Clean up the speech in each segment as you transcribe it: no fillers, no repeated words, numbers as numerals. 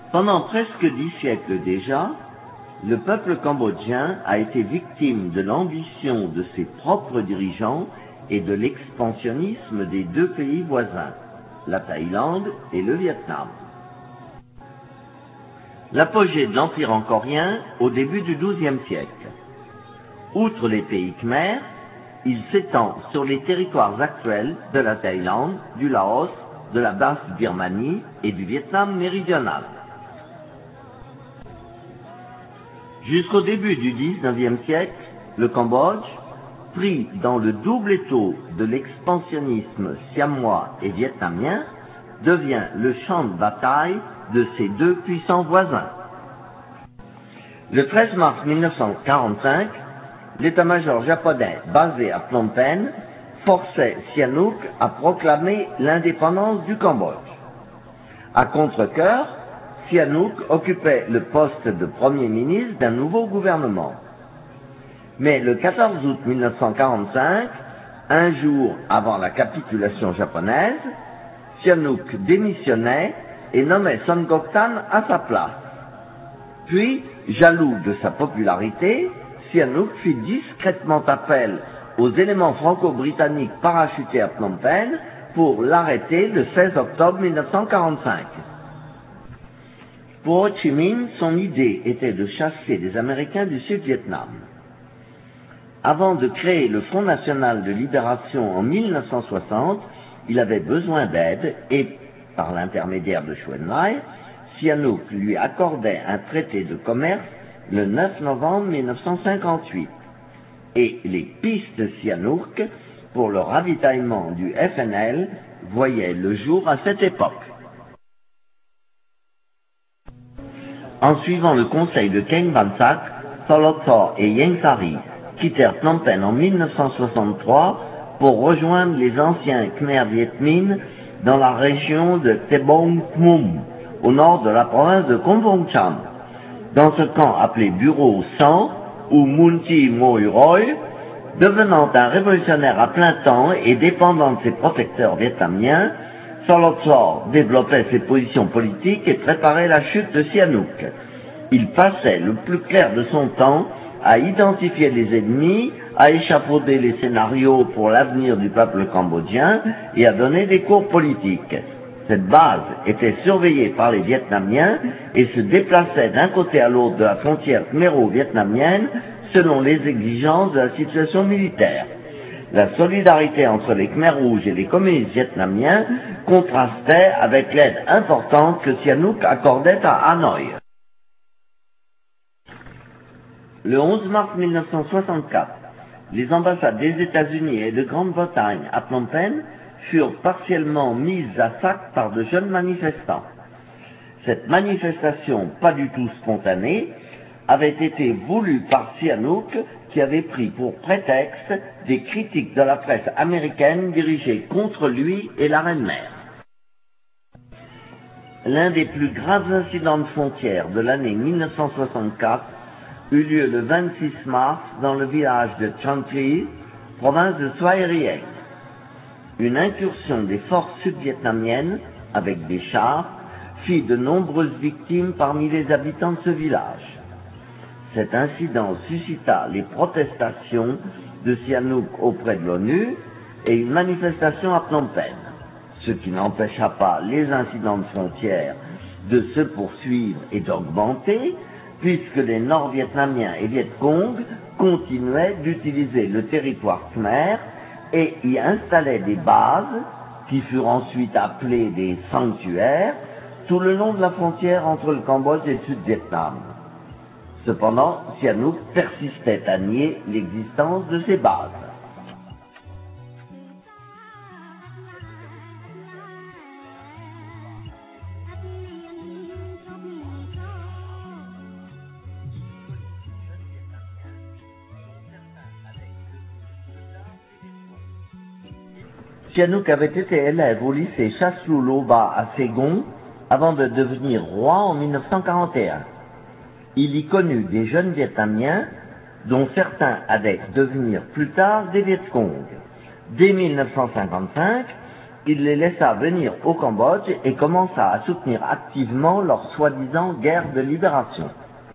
Pendant presque 10 siècles déjà, le peuple cambodgien a été victime de l'ambition de ses propres dirigeants et de l'expansionnisme des deux pays voisins, la Thaïlande et le Vietnam. L'apogée de l'Empire angkorien au début du XIIe siècle. Outre les pays khmers, il s'étend sur les territoires actuels de la Thaïlande, du Laos, de la Basse-Birmanie et du Vietnam méridional. Jusqu'au début du XIXe siècle, le Cambodge, pris dans le double étau de l'expansionnisme siamois et vietnamien, devient le champ de bataille de ces deux puissants voisins. Le 13 mars 1945, l'état-major japonais basé à Phnom Penh forçait Sihanouk à proclamer l'indépendance du Cambodge. À contre-cœur, Sihanouk occupait le poste de Premier ministre d'un nouveau gouvernement. Mais le 14 août 1945, un jour avant la capitulation japonaise, Sihanouk démissionnait et nommait Son Ngoc-Tan à sa place. Puis, jaloux de sa popularité, Sihanouk fit discrètement appel aux éléments franco-britanniques parachutés à Phnom Penh pour l'arrêter le 16 octobre 1945. Pour Ho Chi Minh, son idée était de chasser les Américains du Sud-Vietnam. Avant de créer le Front National de Libération en 1960, il avait besoin d'aide et, par l'intermédiaire de Chou En-lai, Sihanouk lui accordait un traité de commerce le 9 novembre 1958. Et les pistes de Sihanouk pour le ravitaillement du FNL voyaient le jour à cette époque. En suivant le conseil de Ken Ban-sak, Tholotho et Ieng Sary quittèrent Phnom Penh en 1963 pour rejoindre les anciens Khmer Viet Minh dans la région de Tebong Khmum, au nord de la province de Kompong Cham. Dans ce camp appelé Bureau 100, où Mun Thi Ngoy Roy, devenant un révolutionnaire à plein temps et dépendant de ses protecteurs vietnamiens, Tholotho développait ses positions politiques et préparait la chute de Sihanouk. Il passait le plus clair de son temps à identifier les ennemis, à échafauder les scénarios pour l'avenir du peuple cambodgien et à donner des cours politiques. Cette base était surveillée par les Vietnamiens et se déplaçait d'un côté à l'autre de la frontière khmero-vietnamienne selon les exigences de la situation militaire. La solidarité entre les Khmers rouges et les communistes vietnamiens contrastait avec l'aide importante que Sihanouk accordait à Hanoï. Le 11 mars 1964, les ambassades des États-Unis et de Grande-Bretagne à Phnom Penh furent partiellement mises à sac par de jeunes manifestants. Cette manifestation, pas du tout spontanée, avait été voulue par Sihanouk, qui avait pris pour prétexte des critiques de la presse américaine dirigées contre lui et la reine-mère. L'un des plus graves incidents de frontière de l'année 1964 eut lieu le 26 mars dans le village de Trang Tri, province de Svay Rieng. Une incursion des forces sud-vietnamiennes, avec des chars, fit de nombreuses victimes parmi les habitants de ce village. Cet incident suscita les protestations de Sihanouk auprès de l'ONU et une manifestation à Phnom Penh, ce qui n'empêcha pas les incidents de frontière de se poursuivre et d'augmenter, puisque les Nord-Vietnamiens et Viet Cong continuaient d'utiliser le territoire khmer et y installaient des bases, qui furent ensuite appelées des sanctuaires, tout le long de la frontière entre le Cambodge et le Sud-Vietnam. Cependant, Sihanouk persistait à nier l'existence de ces bases. Sihanouk avait été élève au lycée Chaslou Loba à Saigon avant de devenir roi en 1941. Il y connut des jeunes Vietnamiens, dont certains allaient devenir plus tard des Viet Cong. Dès 1955, il les laissa venir au Cambodge et commença à soutenir activement leur soi-disant guerre de libération.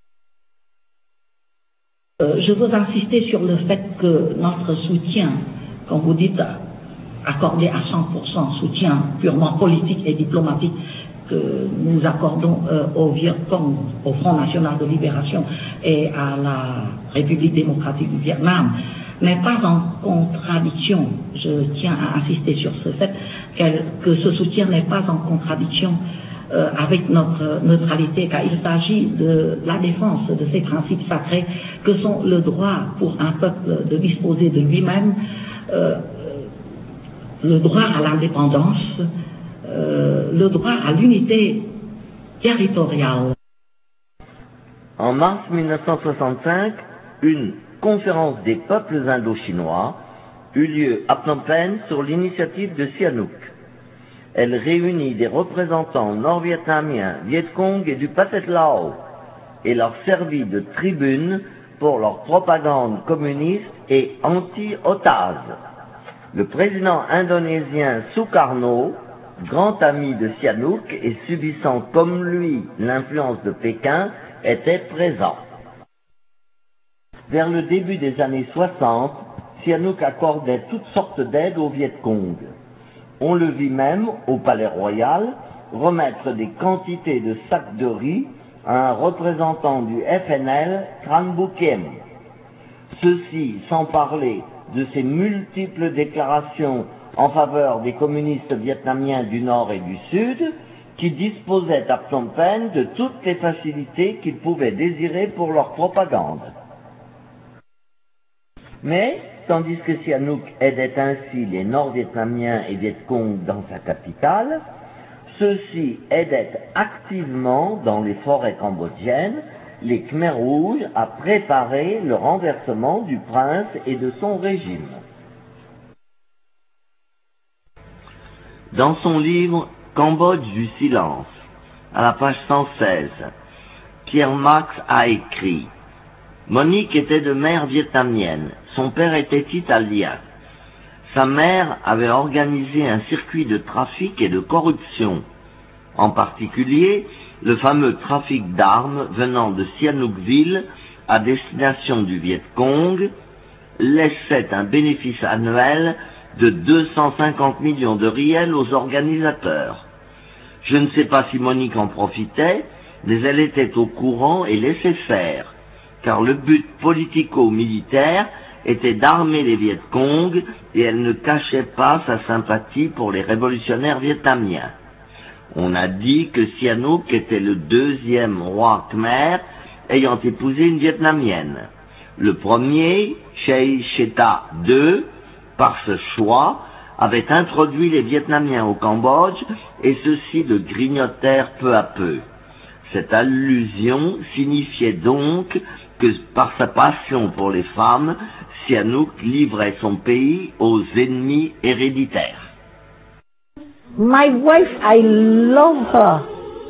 Je veux insister sur le fait que notre soutien, comme vous dites, accordé à 100%, soutien purement politique et diplomatique que nous accordons au Viet Cong, au Front National de Libération et à la République démocratique du Vietnam, n'est pas en contradiction, je tiens à insister sur ce fait, que ce soutien n'est pas en contradiction avec notre neutralité, car il s'agit de la défense de ces principes sacrés que sont le droit pour un peuple de disposer de lui-même, le droit à l'indépendance, le droit à l'unité territoriale. En mars 1965, une conférence des peuples indo-chinois eut lieu à Phnom Penh sur l'initiative de Sihanouk. Elle réunit des représentants nord-vietnamiens, Viet Cong et du Pathet Lao et leur servit de tribune pour leur propagande communiste et anti-OTAS. Le président indonésien Sukarno, grand ami de Sihanouk et subissant comme lui l'influence de Pékin, était présent. Vers le début des années 60, Sihanouk accordait toutes sortes d'aides aux Viet Cong. On le vit même, au Palais Royal, remettre des quantités de sacs de riz à un représentant du FNL, Tran Bu Kiem. Ceci sans parler de ses multiples déclarations en faveur des communistes vietnamiens du Nord et du Sud, qui disposaient à Phnom Penh de toutes les facilités qu'ils pouvaient désirer pour leur propagande. Mais, tandis que Sihanouk aidait ainsi les Nord-Vietnamiens et Viet Cong dans sa capitale, ceux-ci aidaient activement dans les forêts cambodgiennes les Khmers rouges à préparer le renversement du prince et de son régime. Dans son livre « Cambodge du silence », à la page 116, Pierre Max a écrit « Monique était de mère vietnamienne, son père était italien. Sa mère avait organisé un circuit de trafic et de corruption, en particulier le fameux trafic d'armes venant de Sihanoukville à destination du Viet Cong laissait un bénéfice annuel de 250 millions de riels aux organisateurs. Je ne sais pas si Monique en profitait, mais elle était au courant et laissait faire, car le but politico-militaire était d'armer les Viet Cong et elle ne cachait pas sa sympathie pour les révolutionnaires vietnamiens. On a dit que Sihanouk était le deuxième roi Khmer ayant épousé une vietnamienne. Le premier, Chey Cheta II, par ce choix, avait introduit les Vietnamiens au Cambodge et ceux-ci le grignotèrent peu à peu. Cette allusion signifiait donc que par sa passion pour les femmes, Sihanouk livrait son pays aux ennemis héréditaires. My wife, I love her.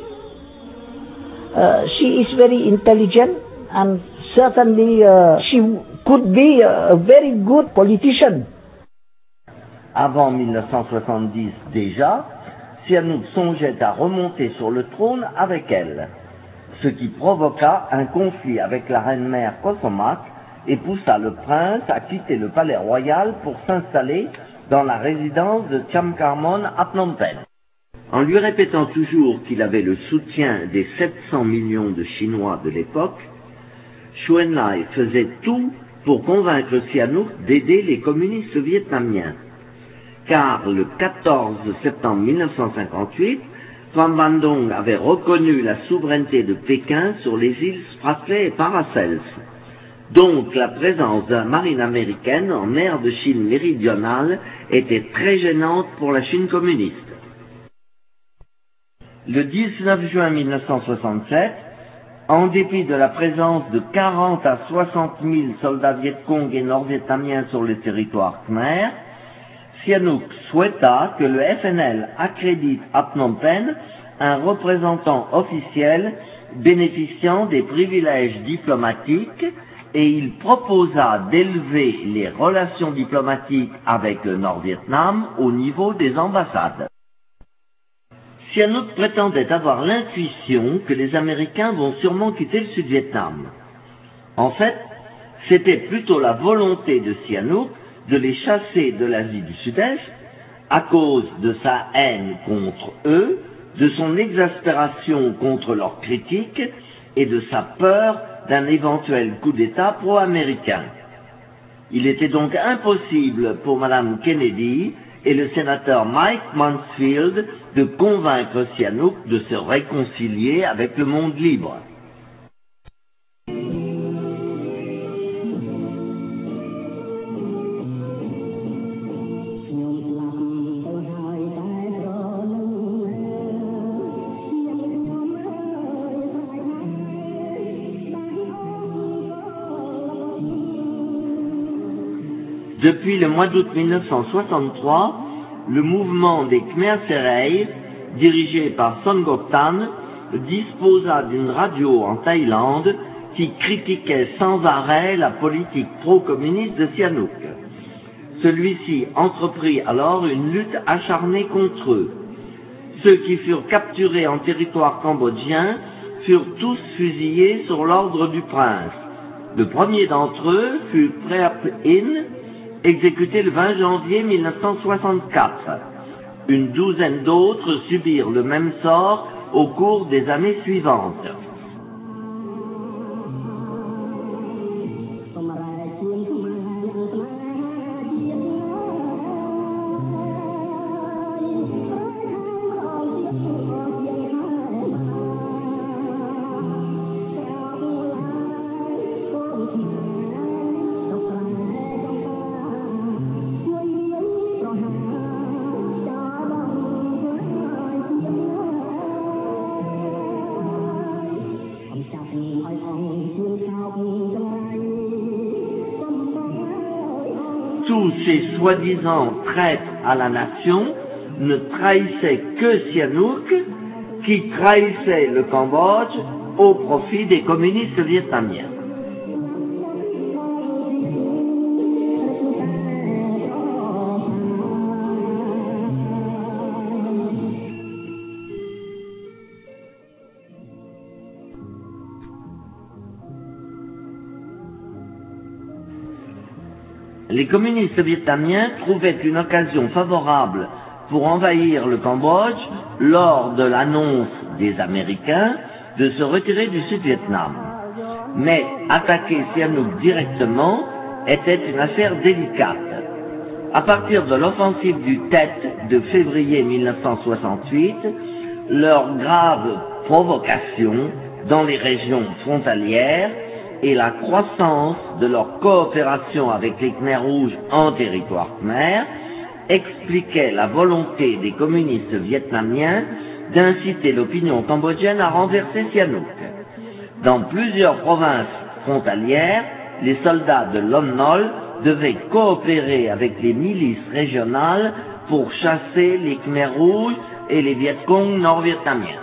She is very intelligent and certainly she could be a very good politician. Avant 1970 déjà, Sihanouk songeait à remonter sur le trône avec elle, ce qui provoqua un conflit avec la reine-mère Kosomak et poussa le prince à quitter le palais royal pour s'installer dans la résidence de Thamkarmon à Phnom Penh. En lui répétant toujours qu'il avait le soutien des 700 millions de Chinois de l'époque, Chou En-lai faisait tout pour convaincre Sihanouk d'aider les communistes vietnamiens. Car le 14 septembre 1958, Pham Van Dong avait reconnu la souveraineté de Pékin sur les îles Spratly et Paracels. Donc la présence de la marine américaine en mer de Chine méridionale était très gênante pour la Chine communiste. Le 19 juin 1967, en dépit de la présence de 40 à 60 000 soldats Viet Cong et nord-vietnamiens sur le territoire khmer, Sihanouk souhaita que le FNL accrédite à Phnom Penh un représentant officiel bénéficiant des privilèges diplomatiques et il proposa d'élever les relations diplomatiques avec le Nord-Vietnam au niveau des ambassades. Sihanouk prétendait avoir l'intuition que les Américains vont sûrement quitter le Sud-Vietnam. En fait, c'était plutôt la volonté de Sihanouk de les chasser de l'Asie du Sud-Est à cause de sa haine contre eux, de son exaspération contre leurs critiques et de sa peur d'un éventuel coup d'État pro-américain. Il était donc impossible pour Mme Kennedy et le sénateur Mike Mansfield de convaincre Sihanouk de se réconcilier avec le monde libre. Depuis le mois d'août 1963, le mouvement des Khmer Serai, dirigé par Son Ngoc Tan, disposa d'une radio en Thaïlande qui critiquait sans arrêt la politique pro-communiste de Sihanouk. Celui-ci entreprit alors une lutte acharnée contre eux. Ceux qui furent capturés en territoire cambodgien furent tous fusillés sur l'ordre du prince. Le premier d'entre eux fut Preap In, exécuté le 20 janvier 1964. Une douzaine d'autres subirent le même sort au cours des années suivantes. Tous ces soi-disant traîtres à la nation ne trahissaient que Sihanouk, qui trahissait le Cambodge au profit des communistes vietnamiens. Les communistes vietnamiens trouvaient une occasion favorable pour envahir le Cambodge lors de l'annonce des Américains de se retirer du Sud-Vietnam. Mais attaquer Sihanouk directement était une affaire délicate. À partir de l'offensive du Tet de février 1968, leurs graves provocations dans les régions frontalières et la croissance de leur coopération avec les Khmers rouges en territoire khmer expliquaient la volonté des communistes vietnamiens d'inciter l'opinion cambodgienne à renverser Sihanouk. Dans plusieurs provinces frontalières, les soldats de Lon Nol devaient coopérer avec les milices régionales pour chasser les Khmers rouges et les Viet Cong nord-vietnamiens.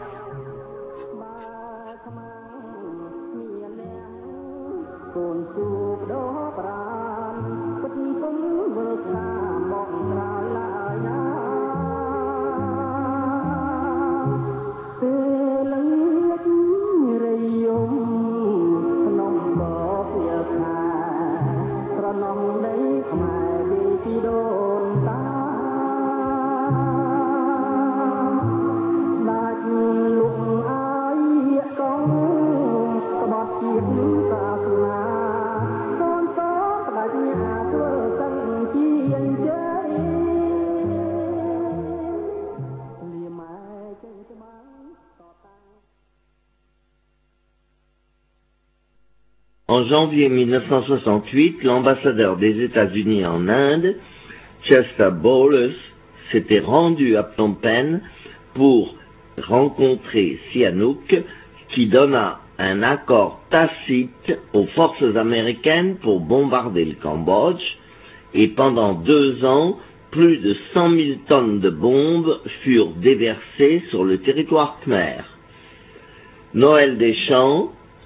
En janvier 1968, l'ambassadeur des États-Unis en Inde, Chester Bowles, s'était rendu à Phnom Penh pour rencontrer Sihanouk, qui donna un accord tacite aux forces américaines pour bombarder le Cambodge, et pendant 2 ans, plus de 100 000 tonnes de bombes furent déversées sur le territoire khmer. Noël Deschamps,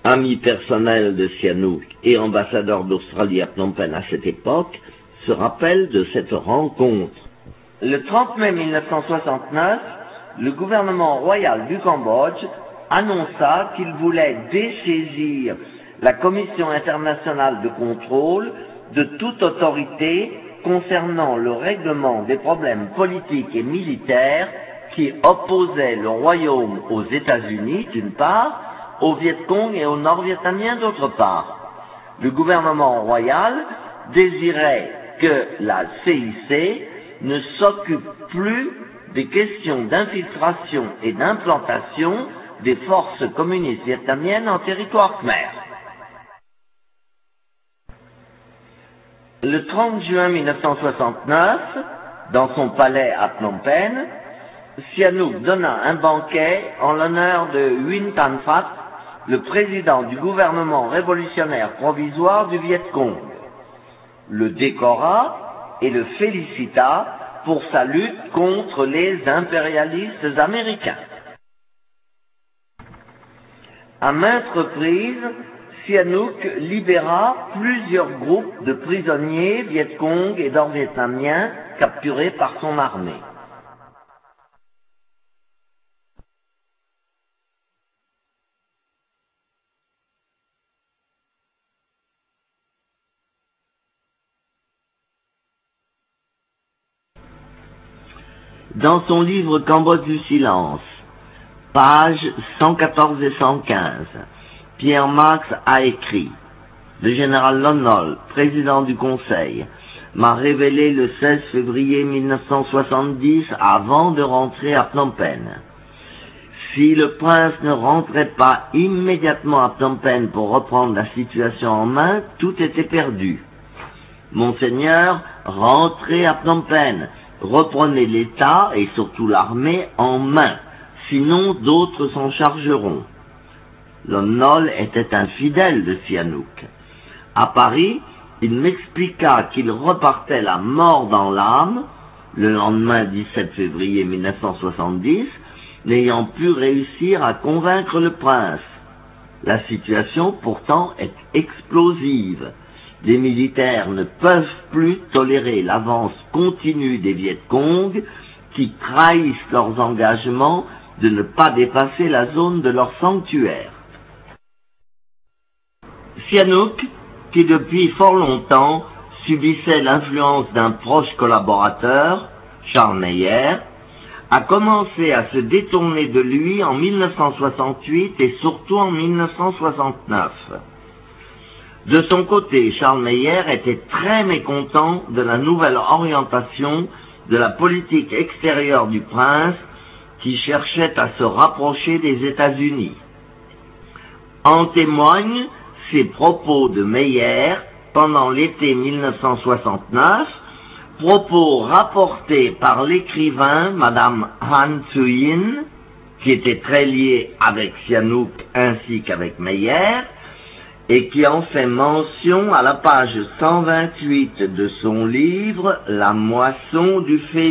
ami personnel de Sihanouk et ambassadeur d'Australie à Phnom Penh à cette époque, se rappelle de cette rencontre. Le 30 mai 1969, le gouvernement royal du Cambodge annonça qu'il voulait dessaisir la Commission internationale de contrôle de toute autorité concernant le règlement des problèmes politiques et militaires qui opposaient le royaume aux États-Unis d'une part, aux Viet Cong et aux Nord-Vietnamiens d'autre part. Le gouvernement royal désirait que la CIC ne s'occupe plus des questions d'infiltration et d'implantation des forces communistes vietnamiennes en territoire khmer. Le 30 juin 1969, dans son palais à Phnom Penh, Sihanouk donna un banquet en l'honneur de Nguyen Thanh Phat, le président du gouvernement révolutionnaire provisoire du Viet Cong, le décora et le félicita pour sa lutte contre les impérialistes américains. À maintes reprises, Sihanouk libéra plusieurs groupes de prisonniers Viet Cong et nord-vietnamiens capturés par son armée. Dans son livre Cambodge du silence, pages 114 et 115, Pierre Marx a écrit « Le général Lon Nol, président du Conseil, m'a révélé le 16 février 1970 avant de rentrer à Phnom Penh. Si le prince ne rentrait pas immédiatement à Phnom Penh pour reprendre la situation en main, tout était perdu. Monseigneur, rentrez à Phnom Penh, reprenez l'État et surtout l'armée en main, sinon d'autres s'en chargeront. » Lon Nol était un fidèle de Sihanouk. À Paris, il m'expliqua qu'il repartait la mort dans l'âme, le lendemain 17 février 1970, n'ayant pu réussir à convaincre le prince. La situation pourtant est explosive. Les militaires ne peuvent plus tolérer l'avance continue des Viet Cong qui trahissent leurs engagements de ne pas dépasser la zone de leur sanctuaire. Sihanouk, qui depuis fort longtemps subissait l'influence d'un proche collaborateur, Charles Meyer, a commencé à se détourner de lui en 1968 et surtout en 1969. De son côté, Charles Meyer était très mécontent de la nouvelle orientation de la politique extérieure du prince qui cherchait à se rapprocher des États-Unis. En témoignent ces propos de Meyer pendant l'été 1969, propos rapportés par l'écrivain Madame Han Thuy-In, qui était très liée avec Sihanouk ainsi qu'avec Meyer, et qui en fait mention à la page 128 de son livre « La moisson du phénix ».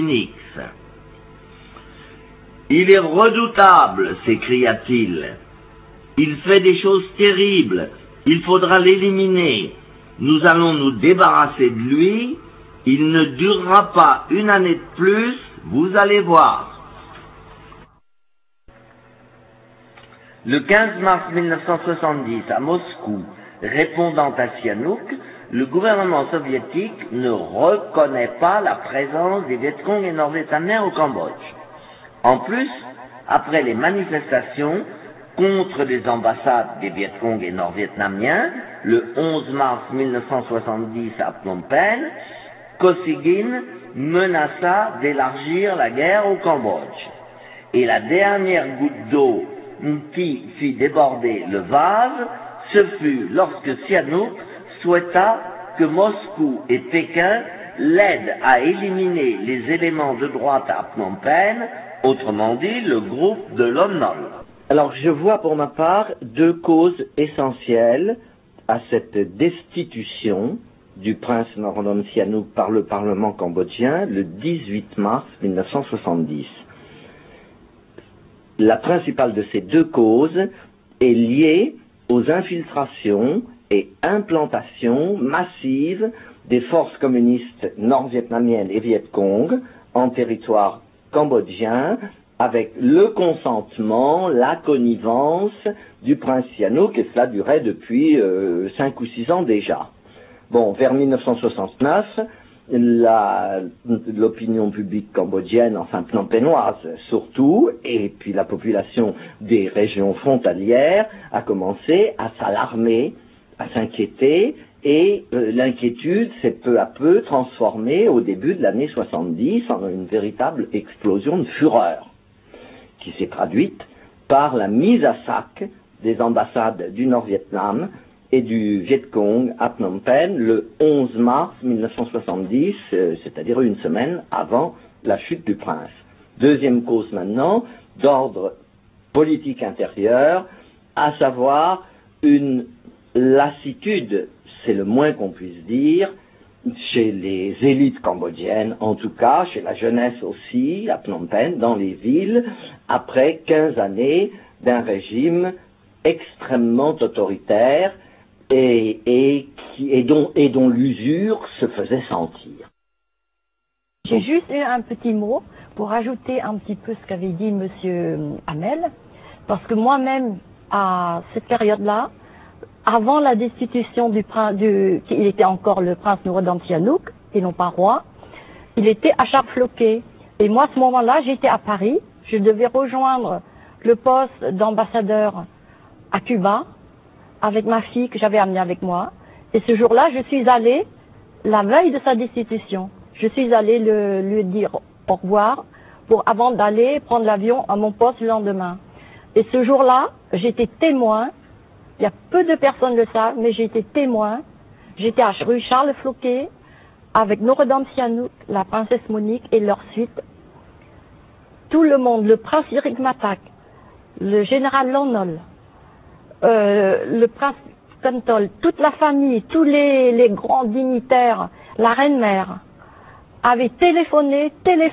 « Il est redoutable, s'écria-t-il. Il fait des choses terribles. Il faudra l'éliminer. Nous allons nous débarrasser de lui. Il ne durera pas une année de plus, vous allez voir. » Le 15 mars 1970, à Moscou, répondant à Sihanouk, le gouvernement soviétique ne reconnaît pas la présence des Viet Cong et nord-vietnamiens au Cambodge. En plus, après les manifestations contre les ambassades des Viet Cong et nord-vietnamiens, le 11 mars 1970 à Phnom Penh, Kosygin menaça d'élargir la guerre au Cambodge. Et la dernière goutte d'eau qui fit déborder le vase, ce fut lorsque Sihanouk souhaita que Moscou et Pékin l'aident à éliminer les éléments de droite à Phnom Penh, autrement dit le groupe de Lon Nol. Alors je vois pour ma part deux causes essentielles à cette destitution du prince Norodom Sihanouk par le Parlement cambodgien le 18 mars 1970. La principale de ces deux causes est liée aux infiltrations et implantations massives des forces communistes nord-vietnamiennes et Viet Cong en territoire cambodgien, avec le consentement, la connivence du prince Sihanouk, et cela durait depuis 5 ou 6 ans déjà. Bon, vers 1969, l'opinion publique cambodgienne, enfin phnom-pénoise surtout, et puis la population des régions frontalières a commencé à s'alarmer, à s'inquiéter, et l'inquiétude s'est peu à peu transformée au début de l'année 70 en une véritable explosion de fureur, qui s'est traduite par la mise à sac des ambassades du Nord-Vietnam et du Viet Cong à Phnom Penh le 11 mars 1970, c'est-à-dire une semaine avant la chute du prince. Deuxième cause maintenant, d'ordre politique intérieur, à savoir une lassitude, c'est le moins qu'on puisse dire, chez les élites cambodgiennes, en tout cas, chez la jeunesse aussi, à Phnom Penh, dans les villes, après 15 années d'un régime extrêmement autoritaire et dont l'usure se faisait sentir. J'ai juste eu un petit mot pour ajouter un petit peu ce qu'avait dit Monsieur Hamel, parce que moi-même, à cette période-là, avant la destitution du prince, il était encore le prince Norodom Sihanouk, et non pas roi, il était à Charles-Floquet. Et moi, à ce moment-là, j'étais à Paris, je devais rejoindre le poste d'ambassadeur à Cuba, avec ma fille que j'avais amenée avec moi. Et ce jour-là, je suis allée, la veille de sa destitution, je suis allée lui dire au revoir, avant d'aller prendre l'avion à mon poste le lendemain. Et ce jour-là, j'étais témoin. Il y a peu de personnes le savent, mais j'ai été témoin. J'étais à rue Charles-Floquet avec Norodom Sihanouk, la princesse Monique et leur suite. Tout le monde, le prince Iric Matak, le général Lon Nol, le prince Kontol, toute la famille, tous les grands dignitaires, la reine-mère, avaient téléphoné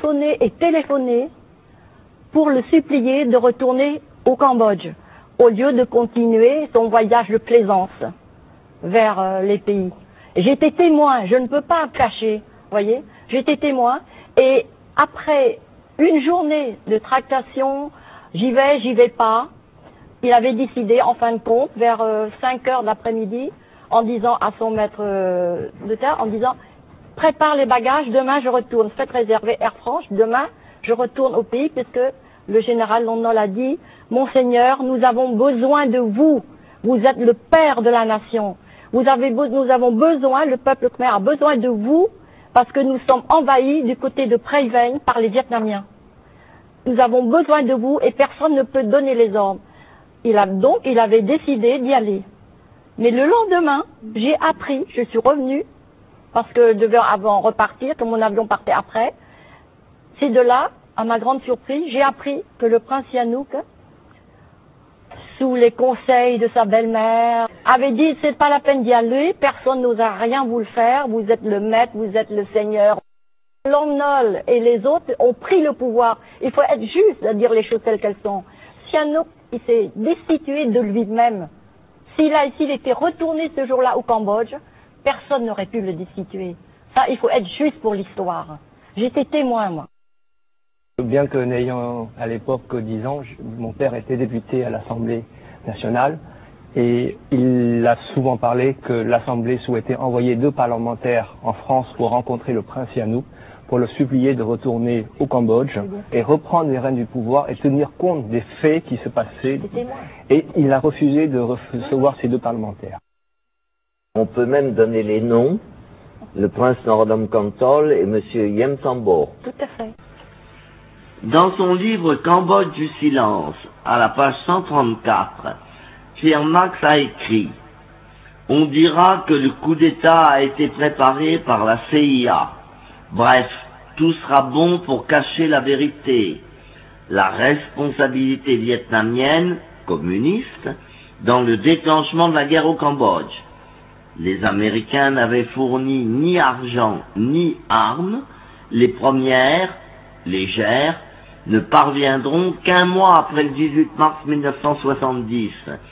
pour le supplier de retourner au Cambodge, au lieu de continuer son voyage de plaisance vers les pays. J'étais témoin, je ne peux pas me cacher, voyez, j'étais témoin, et après une journée de tractation, j'y vais pas, il avait décidé, en fin de compte, vers 5 heures de l'après-midi, en disant à son maître de terre, en disant, prépare les bagages, demain je retourne, faites réserver Air France, demain je retourne au pays, puisque le général Lon Nol a dit, Monseigneur, nous avons besoin de vous. Vous êtes le père de la nation. Nous avons besoin, le peuple khmer a besoin de vous, parce que nous sommes envahis du côté de Prey Veng par les Vietnamiens. Nous avons besoin de vous et personne ne peut donner les ordres. Il avait décidé d'y aller. Mais le lendemain, j'ai appris, je suis revenue, parce que devait avant repartir, que mon avion partait après. C'est de là, à ma grande surprise, j'ai appris que le prince Sihanouk, sous les conseils de sa belle-mère, avait dit c'est pas la peine d'y aller, personne n'osera rien vous le faire, vous êtes le maître, vous êtes le seigneur. Lon Nol et les autres ont pris le pouvoir. Il faut être juste à dire les choses telles qu'elles sont. Sihanouk, il s'est destitué de lui-même. S'il était retourné ce jour-là au Cambodge, personne n'aurait pu le destituer. Ça, il faut être juste pour l'histoire. J'étais témoin, moi. Bien que n'ayant à l'époque que 10 ans, mon père était député à l'Assemblée nationale et il a souvent parlé que l'Assemblée souhaitait envoyer 2 parlementaires en France pour rencontrer le prince Sihanouk, pour le supplier de retourner au Cambodge et reprendre les rênes du pouvoir et tenir compte des faits qui se passaient. Et il a refusé de recevoir ces 2 parlementaires. On peut même donner les noms, le prince Norodom Kontol et M. Iem Sambo. Tout à fait. Dans son livre Cambodge du silence, à la page 134, Pierre Max a écrit « On dira que le coup d'État a été préparé par la CIA. Bref, tout sera bon pour cacher la vérité. La responsabilité vietnamienne, communiste, dans le déclenchement de la guerre au Cambodge. Les Américains n'avaient fourni ni argent ni armes. Les premières, légères, ne parviendront qu'un mois après le 18 mars 1970.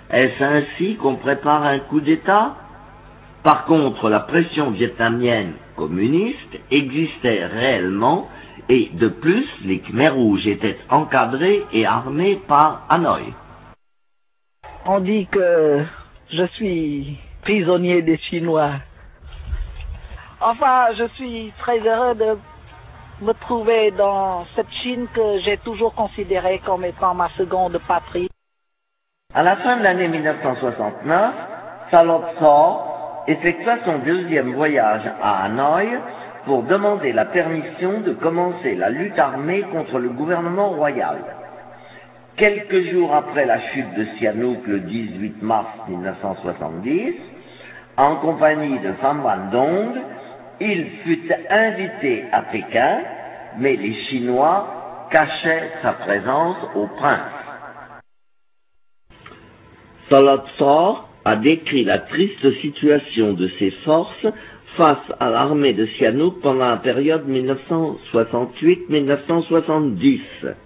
Est-ce ainsi qu'on prépare un coup d'État? Par contre, la pression vietnamienne communiste existait réellement et de plus, les Khmers rouges étaient encadrés et armés par Hanoï. On dit que je suis prisonnier des Chinois. Enfin, je suis très heureux de me trouver dans cette Chine que j'ai toujours considérée comme étant ma seconde patrie. À la fin de l'année 1969, Salop Tso effectua son deuxième voyage à Hanoï pour demander la permission de commencer la lutte armée contre le gouvernement royal. Quelques jours après la chute de Sihanouk le 18 mars 1970, en compagnie de Pham Van Dong, il fut invité à Pékin, mais les Chinois cachaient sa présence au prince. Salop Tso a décrit la triste situation de ses forces face à l'armée de Sihanouk pendant la période 1968-1970.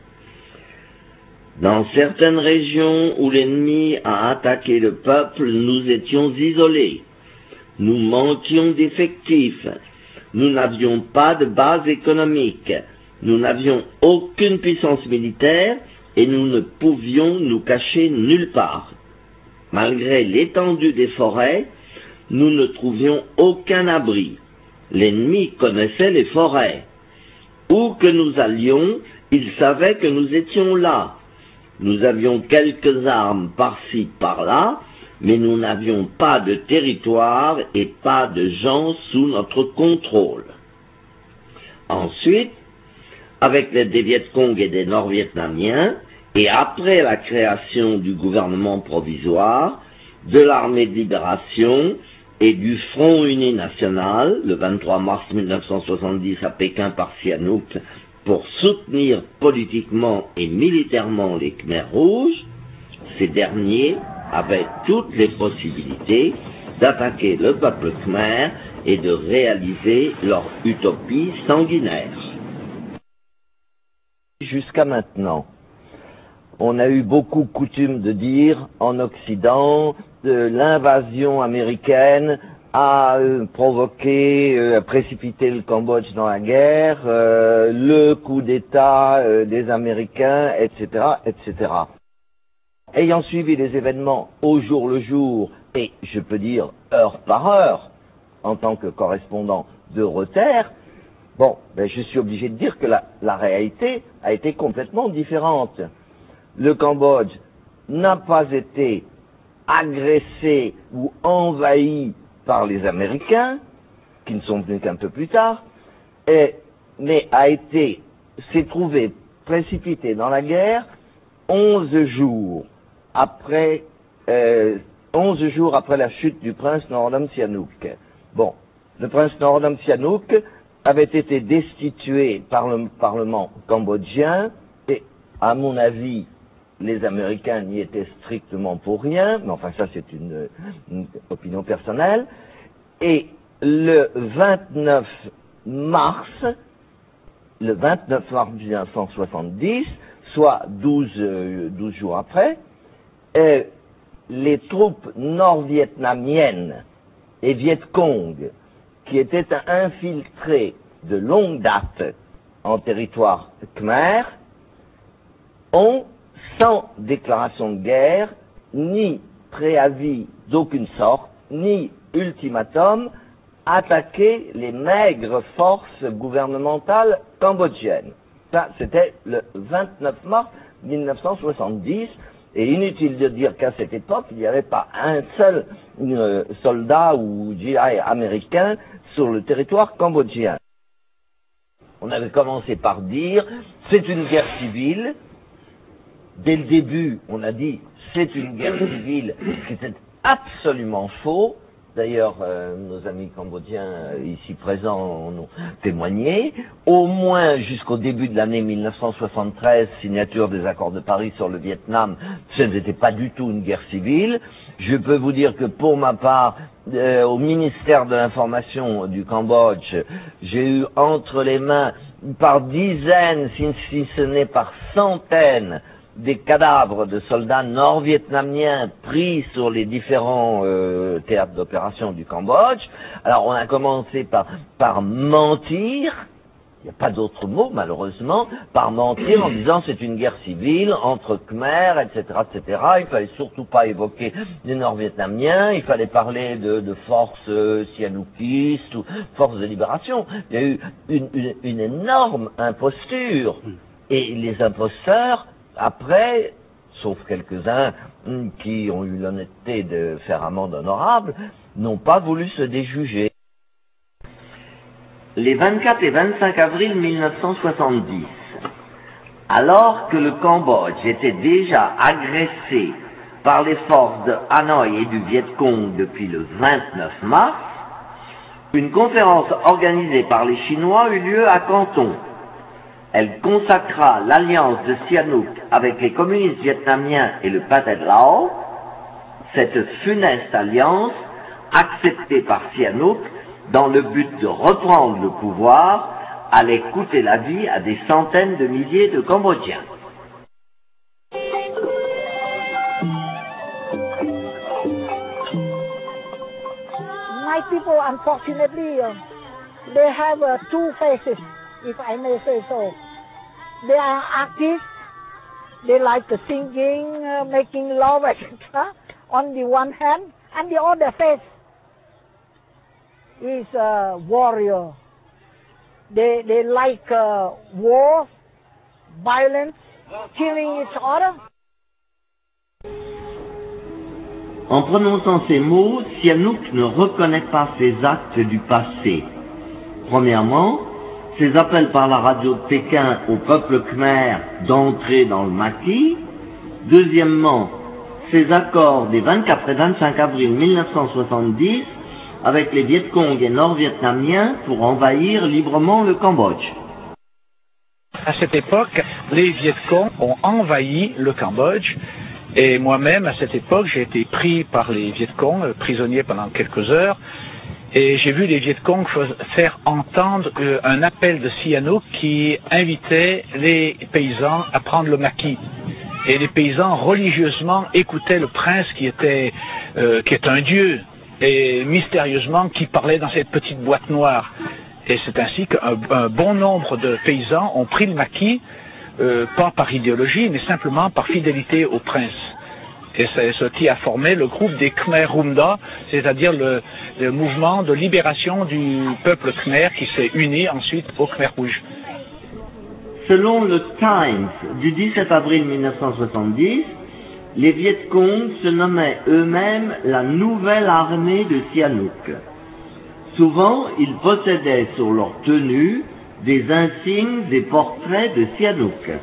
Dans certaines régions où l'ennemi a attaqué le peuple, nous étions isolés. Nous manquions d'effectifs. Nous n'avions pas de base économique. Nous n'avions aucune puissance militaire et nous ne pouvions nous cacher nulle part. Malgré l'étendue des forêts, nous ne trouvions aucun abri. L'ennemi connaissait les forêts. Où que nous allions, il savait que nous étions là. Nous avions quelques armes par-ci, par-là, mais nous n'avions pas de territoire et pas de gens sous notre contrôle. Ensuite, avec l'aide des Viet Cong et des Nord-Vietnamiens, et après la création du gouvernement provisoire, de l'armée de libération et du Front uni national, le 23 mars 1970 à Pékin par Sihanouk, pour soutenir politiquement et militairement les Khmers rouges, ces derniers avaient toutes les possibilités d'attaquer le peuple khmer et de réaliser leur utopie sanguinaire. Jusqu'à maintenant, on a eu beaucoup coutume de dire en Occident que l'invasion américaine a provoqué, précipité le Cambodge dans la guerre, le coup d'État des Américains, etc., etc. Ayant suivi les événements au jour le jour, et je peux dire heure par heure, en tant que correspondant de Reuters, bon, ben je suis obligé de dire que la réalité a été complètement différente. Le Cambodge n'a pas été agressé ou envahi par les Américains, qui ne sont venus qu'un peu plus tard, mais s'est trouvé précipité dans la guerre 11 jours après la chute du prince Norodom Sihanouk. Bon, le prince Norodom Sihanouk avait été destitué par le Parlement cambodgien, et à mon avis, les Américains n'y étaient strictement pour rien, mais enfin ça c'est une opinion personnelle. Et le 29 mars 1970, soit 12 jours après, les troupes nord-vietnamiennes et Viet Cong, qui étaient infiltrés de longue date en territoire khmer, ont, sans déclaration de guerre, ni préavis d'aucune sorte, ni ultimatum, attaqué les maigres forces gouvernementales cambodgiennes. Ça, c'était le 29 mars 1970, et inutile de dire qu'à cette époque, il n'y avait pas un seul soldat ou GI américain sur le territoire cambodgien. On avait commencé par dire, c'est une guerre civile. Dès le début, on a dit, c'est une guerre civile, ce qui était absolument faux. D'ailleurs, nos amis cambodgiens ici présents en ont témoigné. Au moins jusqu'au début de l'année 1973, signature des accords de Paris sur le Vietnam, ce n'était pas du tout une guerre civile. Je peux vous dire que pour ma part, au ministère de l'Information du Cambodge, j'ai eu entre les mains par dizaines, si ce n'est par centaines, des cadavres de soldats nord-vietnamiens pris sur les différents théâtres d'opération du Cambodge. Alors on a commencé par mentir, il n'y a pas d'autre mot malheureusement, par mentir en disant c'est une guerre civile entre Khmer, etc., etc. Il fallait surtout pas évoquer les nord-vietnamiens, il fallait parler de forces sihanoukistes ou forces de libération. Il y a eu une énorme imposture. Et les imposteurs, après, sauf quelques-uns qui ont eu l'honnêteté de faire amende honorable, n'ont pas voulu se déjuger. Les 24 et 25 avril 1970, alors que le Cambodge était déjà agressé par les forces de Hanoï et du Viet Cong depuis le 29 mars, une conférence organisée par les Chinois eut lieu à Canton. Elle consacra l'alliance de Sihanouk avec les communistes vietnamiens et le Pathet Lao. Cette funeste alliance, acceptée par Sihanouk, dans le but de reprendre le pouvoir, allait coûter la vie à des centaines de milliers de Cambodgiens. My people, unfortunately, they have two faces, if I may say so. They are artists. They like singing, making love, etc. On the one hand, and the other face is a warrior. They like war, violence, killing each other. En prononçant ces mots, Sihanouk ne reconnaît pas ses actes du passé. Premièrement, ses appels par la radio de Pékin au peuple khmer d'entrer dans le maquis. Deuxièmement, ses accords des 24 et 25 avril 1970 avec les Viet Cong et nord-vietnamiens pour envahir librement le Cambodge. À cette époque, les Viet Cong ont envahi le Cambodge et moi-même, à cette époque, j'ai été pris par les Viet Cong, prisonnier pendant quelques heures, et j'ai vu les Viet Cong faire entendre un appel de Sihanouk qui invitait les paysans à prendre le maquis. Et les paysans religieusement écoutaient le prince qui est un dieu, et mystérieusement qui parlait dans cette petite boîte noire. Et c'est ainsi qu'un bon nombre de paysans ont pris le maquis, pas par idéologie, mais simplement par fidélité au prince. Et c'est ce qui a formé le groupe des Khmer Rumda, c'est-à-dire le mouvement de libération du peuple khmer qui s'est uni ensuite au Khmer Rouge. Selon le Times du 17 avril 1970, les Viet Cong se nommaient eux-mêmes la nouvelle armée de Sihanouk. Souvent, ils possédaient sur leur tenue des insignes, des portraits de Sihanouk.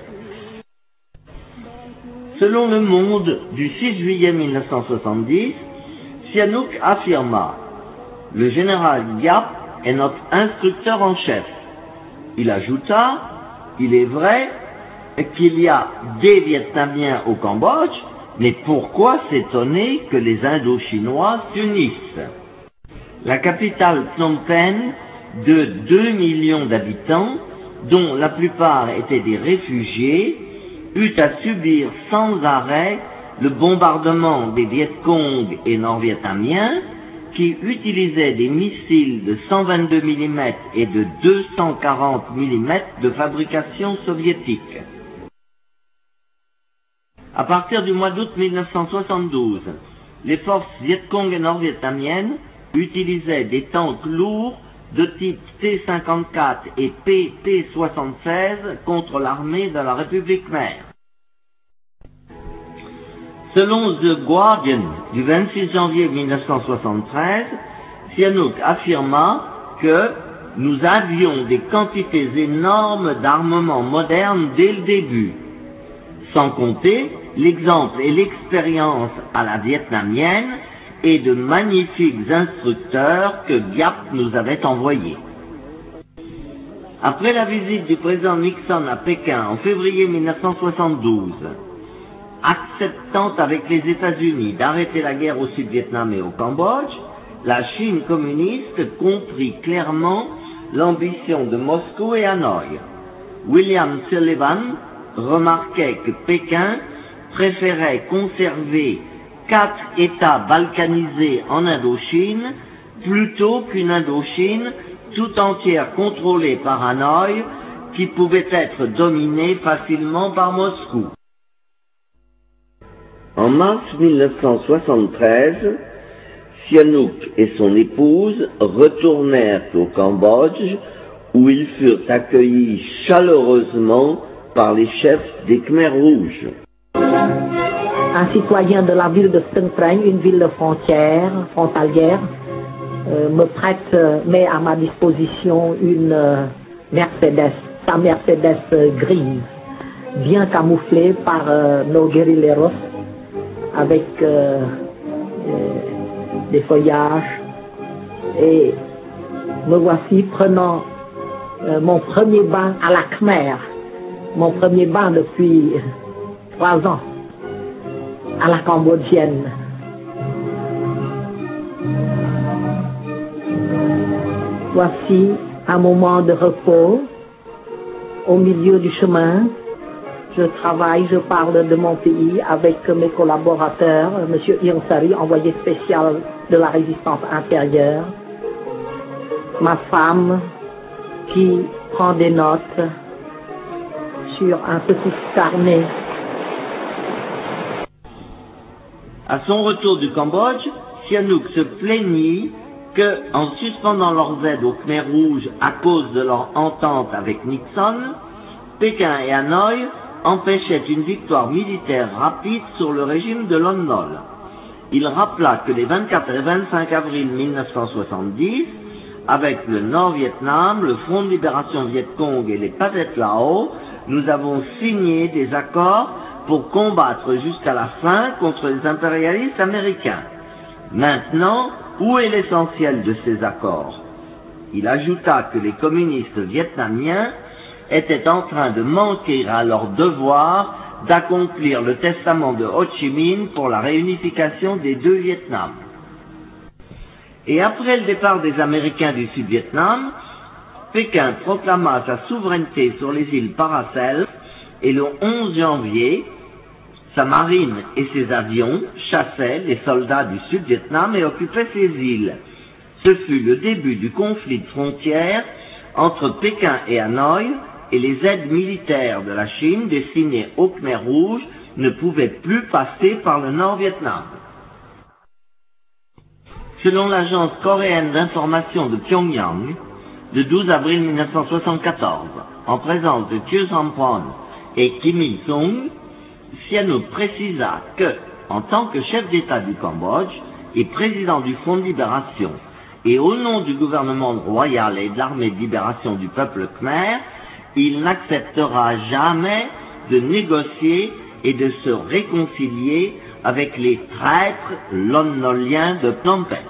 Selon Le Monde du 6 juillet 1970, Sihanouk affirma « Le général Giap est notre instructeur en chef ». Il ajouta « Il est vrai qu'il y a des Vietnamiens au Cambodge, mais pourquoi s'étonner que les Indo-Chinois s'unissent ?» La capitale Phnom Penh, de 2 millions d'habitants, dont la plupart étaient des réfugiés, eut à subir sans arrêt le bombardement des Viet Cong et nord-vietnamiens qui utilisaient des missiles de 122 mm et de 240 mm de fabrication soviétique. À partir du mois d'août 1972, les forces Viet Cong et nord-vietnamiennes utilisaient des tanks lourds de type T-54 et PT-76 contre l'armée de la République khmer. Selon The Guardian du 26 janvier 1973, Sihanouk affirma que nous avions des quantités énormes d'armements modernes dès le début, sans compter l'exemple et l'expérience à la vietnamienne et de magnifiques instructeurs que Giap nous avait envoyés. Après la visite du président Nixon à Pékin en février 1972, acceptant avec les États-Unis d'arrêter la guerre au Sud-Vietnam et au Cambodge, la Chine communiste comprit clairement l'ambition de Moscou et Hanoï. William Sullivan, remarquait que Pékin préférait conserver 4 États balkanisés en Indochine plutôt qu'une Indochine tout entière contrôlée par Hanoï qui pouvait être dominée facilement par Moscou. En mars 1973, Sihanouk et son épouse retournèrent au Cambodge où ils furent accueillis chaleureusement par les chefs des Khmers rouges. Un citoyen de la ville de Stung Treng, une ville de frontalière, met à ma disposition une Mercedes, sa Mercedes grise, bien camouflée par nos guérilleros, avec des feuillages, et me voici prenant mon premier bain à la Khmer, mon premier bain depuis 3 ans, à la cambodgienne. Voici un moment de repos au milieu du chemin. Je travaille, je parle de mon pays avec mes collaborateurs, M. Ion Sari, envoyé spécial de la résistance intérieure, ma femme qui prend des notes sur un petit carnet. À son retour du Cambodge, Sihanouk se plaignit que, en suspendant leurs aides aux Khmers rouges à cause de leur entente avec Nixon, Pékin et Hanoï empêchaient une victoire militaire rapide sur le régime de Lon Nol. Il rappela que les 24 et 25 avril 1970, avec le Nord-Vietnam, le Front de Libération Viet Cong et les Pathet Lao, nous avons signé des accords pour combattre jusqu'à la fin contre les impérialistes américains. Maintenant, où est l'essentiel de ces accords? Il ajouta que les communistes vietnamiens étaient en train de manquer à leur devoir d'accomplir le testament de Ho Chi Minh pour la réunification des 2 Vietnams. Et après le départ des Américains du Sud-Vietnam, Pékin proclama sa souveraineté sur les îles Paracel et le 11 janvier, sa marine et ses avions chassaient les soldats du Sud-Vietnam et occupaient ces îles. Ce fut le début du conflit de frontières entre Pékin et Hanoï, et les aides militaires de la Chine destinées aux Khmers rouges ne pouvaient plus passer par le Nord-Vietnam. Selon l'agence coréenne d'information de Pyongyang, le 12 avril 1974, en présence de Khieu Samphan et Kim Il-sung, Sihanouk précisa que, en tant que chef d'État du Cambodge et président du Front de Libération, et au nom du gouvernement royal et de l'armée de libération du peuple khmer, il n'acceptera jamais de négocier et de se réconcilier avec les traîtres lon-noliens de Phnom Penh.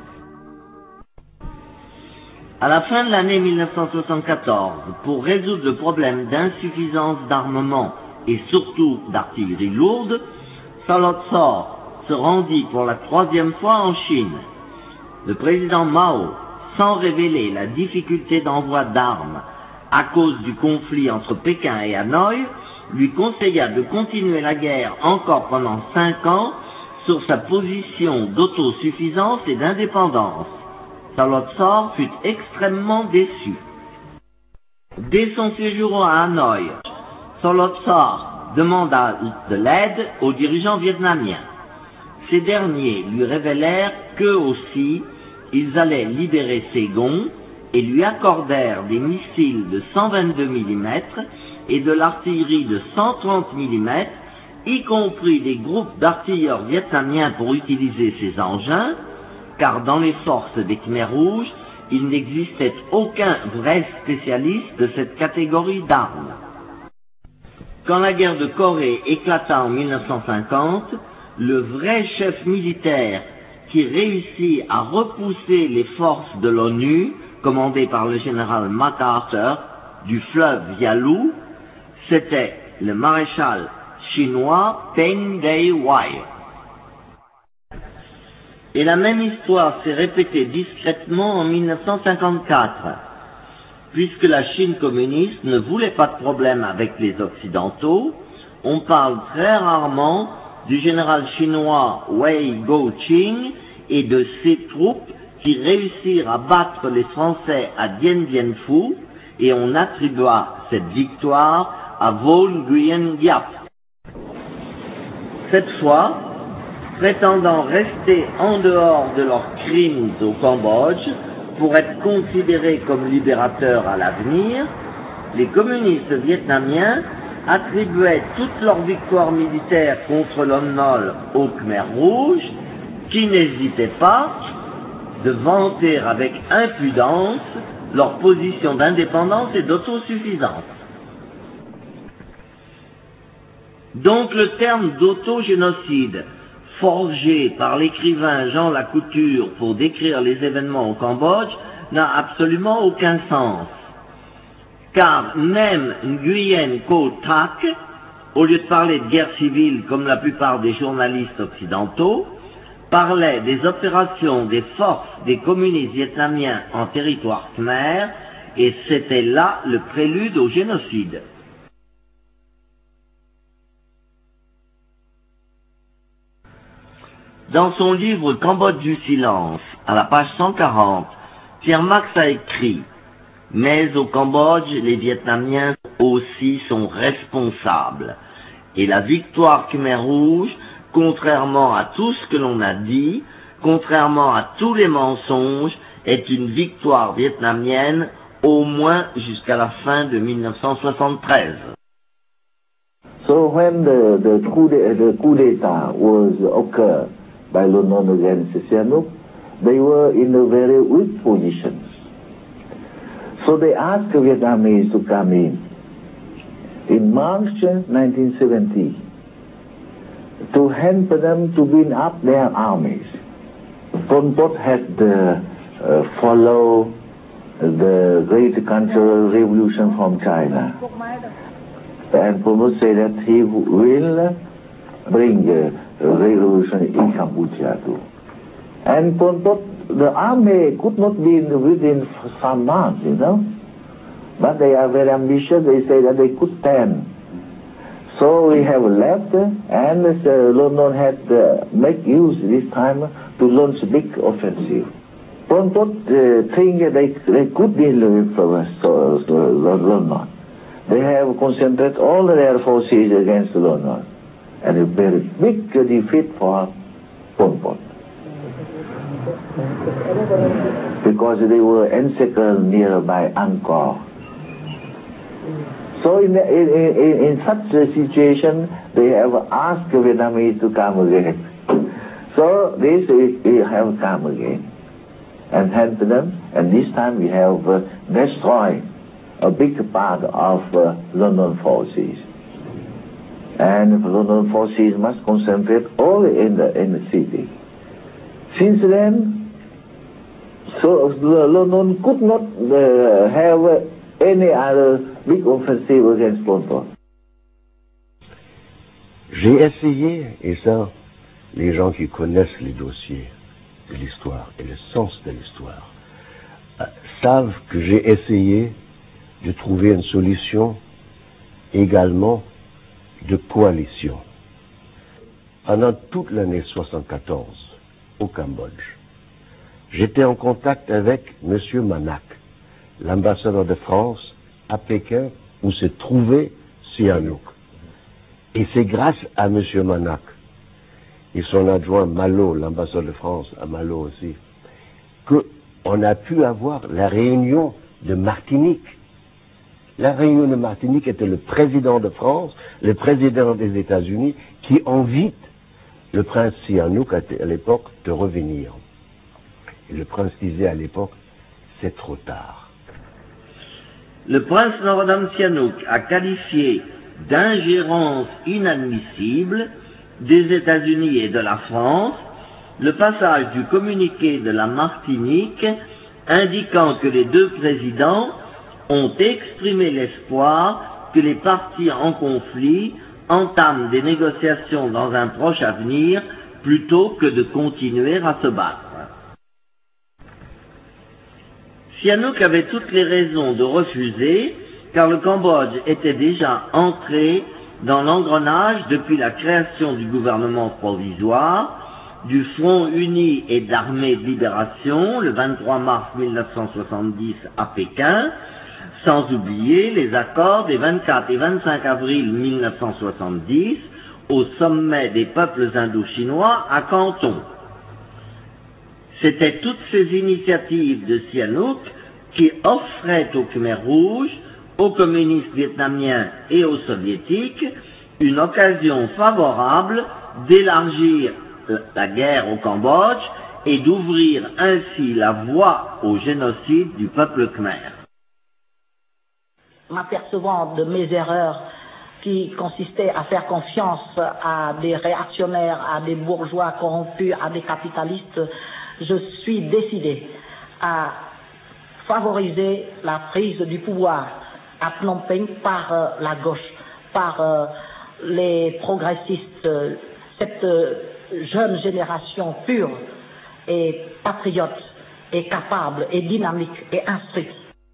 À la fin de l'année 1974, pour résoudre le problème d'insuffisance d'armement et surtout d'artillerie lourde, Sa Lot Sor se rendit pour la 3e fois en Chine. Le président Mao, sans révéler la difficulté d'envoi d'armes à cause du conflit entre Pékin et Hanoï, lui conseilla de continuer la guerre encore pendant 5 ans sur sa position d'autosuffisance et d'indépendance. Sa Lot Sor fut extrêmement déçu. Dès son séjour à Hanoï, Sa Lot Sor demanda de l'aide aux dirigeants vietnamiens. Ces derniers lui révélèrent qu'eux aussi, ils allaient libérer Saigon et lui accordèrent des missiles de 122 mm et de l'artillerie de 130 mm, y compris des groupes d'artilleurs vietnamiens pour utiliser ces engins, car dans les forces des Khmers rouges, il n'existait aucun vrai spécialiste de cette catégorie d'armes. Quand la guerre de Corée éclata en 1950, le vrai chef militaire qui réussit à repousser les forces de l'ONU, commandées par le général MacArthur, du fleuve Yalu, c'était le maréchal chinois Peng Dehuai. Et la même histoire s'est répétée discrètement en 1954. puisque la Chine communiste ne voulait pas de problème avec les Occidentaux, on parle très rarement du général chinois Wei Guoqing et de ses troupes qui réussirent à battre les Français à Dien Bien Phu, et on attribua cette victoire à Vo Nguyen Giap. Cette fois, prétendant rester en dehors de leurs crimes au Cambodge pour être considérés comme libérateurs à l'avenir, les communistes vietnamiens attribuaient toutes leurs victoires militaires contre Lon Nol aux Khmers rouges, qui n'hésitaient pas de vanter avec impudence leur position d'indépendance et d'autosuffisance. Donc le terme d'autogénocide, forgé par l'écrivain Jean Lacouture pour décrire les événements au Cambodge, n'a absolument aucun sens. Car même Nguyen Co Thach, au lieu de parler de guerre civile comme la plupart des journalistes occidentaux, parlait des opérations des forces des communistes vietnamiens en territoire khmer, et c'était là le prélude au génocide. Dans son livre Cambodge du silence, à la page 140, Pierre Max a écrit « Mais au Cambodge, les Vietnamiens aussi sont responsables. Et la victoire Khmer Rouge, contrairement à tout ce que l'on a dit, contrairement à tous les mensonges, est une victoire vietnamienne au moins jusqu'à la fin de 1973. » So when the coup d'etat was occurred by Lon Nol against Sihanouk, they were in a very weak position. So they asked the Vietnamese to come in. In March 1970, to help them to build up their armies. Pol Pot had followed the great cultural revolution from China. And Pol Pot said that he will bring a revolution in Cambodia too. And Pol Pot, the army could not be within some months, you know. But they are very ambitious. They say that they could stand. So we have left, and Lon Nol had make use this time to launch a big offensive. Pol Pot think they could deal with Lon Nol. They have concentrated all their forces against Lon Nol, and a very big defeat for Pol Pot. Because they were encircled nearby Angkor. So in such a situation, they have asked the Vietnamese to come again. So this we have come again and helped them, and this time we have destroyed a big part of Lon Nol forces. And Lon Nol forces must concentrate all in the city. Since then, so Lon Nol could not have any other big offensive against Pol Pot. J'ai essayé, et ça, les gens qui connaissent les dossiers de l'histoire et le sens de l'histoire savent que j'ai essayé de trouver une solution également de coalition. Pendant toute l'année 74, au Cambodge, j'étais en contact avec M. Manak, l'ambassadeur de France à Pékin, où se trouvait Sihanouk. Et c'est grâce à M. Manak et son adjoint Malo, l'ambassadeur de France à Malo aussi, qu'on a pu avoir la réunion de Martinique. La réunion de Martinique était le président de France, le président des États-Unis, qui invite le prince Sihanouk à l'époque de revenir. Et le prince disait à l'époque, c'est trop tard. Le prince Norodom Sihanouk a qualifié d'ingérence inadmissible des États-Unis et de la France le passage du communiqué de la Martinique indiquant que les deux présidents ont exprimé l'espoir que les parties en conflit entament des négociations dans un proche avenir plutôt que de continuer à se battre. Sihanouk avait toutes les raisons de refuser, car le Cambodge était déjà entré dans l'engrenage depuis la création du gouvernement provisoire, du Front uni et d'Armée de libération, le 23 mars 1970 à Pékin, sans oublier les accords des 24 et 25 avril 1970 au sommet des peuples indo-chinois à Canton. C'étaient toutes ces initiatives de Sihanouk qui offraient aux Khmers rouges, aux communistes vietnamiens et aux soviétiques une occasion favorable d'élargir la guerre au Cambodge et d'ouvrir ainsi la voie au génocide du peuple khmer. M'apercevant de mes erreurs qui consistaient à faire confiance à des réactionnaires, à des bourgeois corrompus, à des capitalistes, je suis décidé à favoriser la prise du pouvoir à Phnom Penh par la gauche, par les progressistes, cette jeune génération pure et patriote et capable et dynamique et instruite.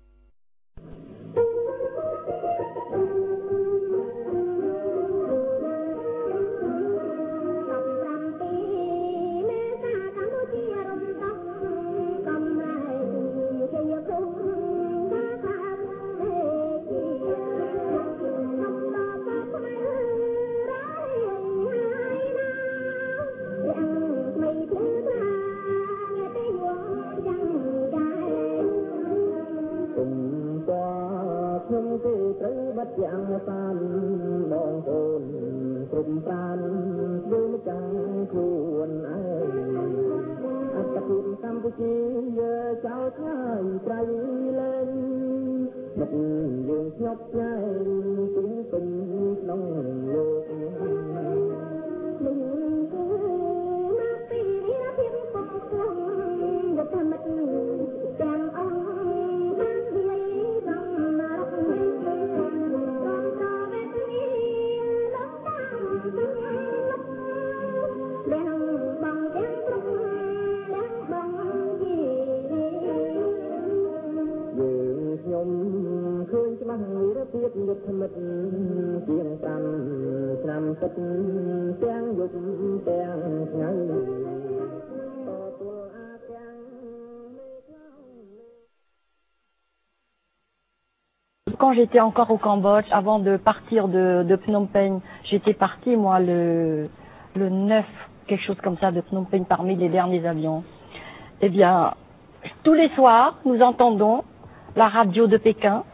Quand j'étais encore au Cambodge, avant de partir de Phnom Penh, j'étais partie moi le 9, quelque chose comme ça, de Phnom Penh parmi les derniers avions. Eh bien, tous les soirs, nous entendons la radio de Pékin,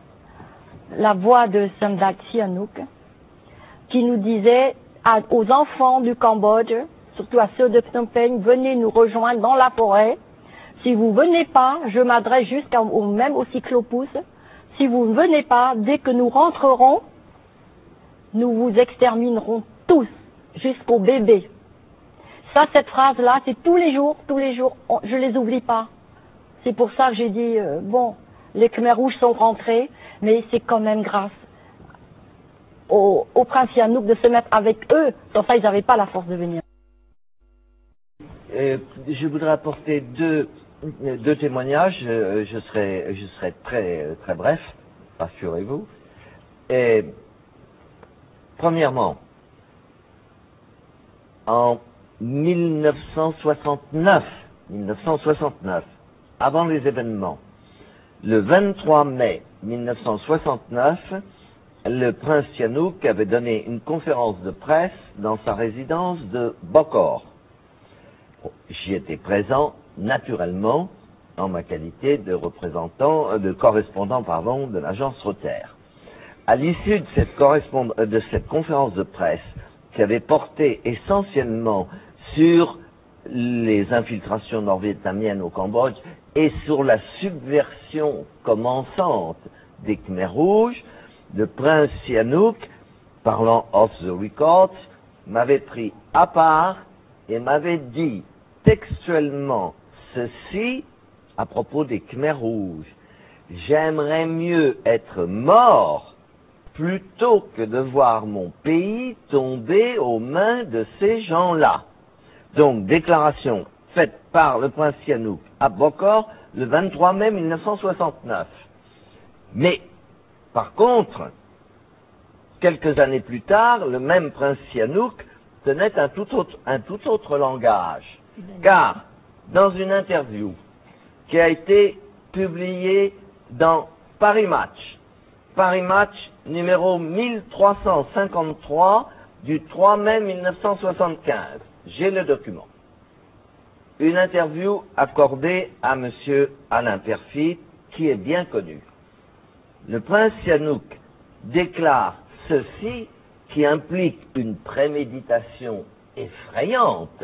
la voix de Samdech Sihanouk, qui nous disait aux enfants du Cambodge, surtout à ceux de Phnom Penh, venez nous rejoindre dans la forêt. Si vous venez pas, je m'adresse même au cyclopousse. Si vous ne venez pas, dès que nous rentrerons, nous vous exterminerons tous, jusqu'au bébé. Ça, cette phrase-là, c'est tous les jours, je les oublie pas. C'est pour ça que j'ai dit, bon, les Khmers rouges sont rentrés, mais c'est quand même grâce au prince Sihanouk de se mettre avec eux. Sans ça, ils n'avaient pas la force de venir. Je voudrais apporter deux témoignages. Je serai très bref, rassurez-vous. Et premièrement, en 1969, avant les événements, le 23 mai 1969, le prince Sihanouk avait donné une conférence de presse dans sa résidence de Bokor. J'y étais présent, naturellement, en ma qualité de correspondant de l'agence Reuters. À l'issue de cette conférence de presse, qui avait porté essentiellement sur les infiltrations nord-vietnamiennes au Cambodge et sur la subversion commençante des Khmers rouges, le prince Sihanouk, parlant off the records, m'avait pris à part et m'avait dit textuellement ceci à propos des Khmers rouges. J'aimerais mieux être mort plutôt que de voir mon pays tomber aux mains de ces gens-là. Donc, déclaration faite par le prince Sihanouk à Bokor le 23 mai 1969. Mais, par contre, quelques années plus tard, le même prince Sihanouk tenait un tout autre langage. Car, dans une interview qui a été publiée dans Paris Match numéro 1353 du 3 mai 1975, j'ai le document. Une interview accordée à M. Alain Peyrefitte, qui est bien connu. Le prince Sihanouk déclare ceci qui implique une préméditation effrayante.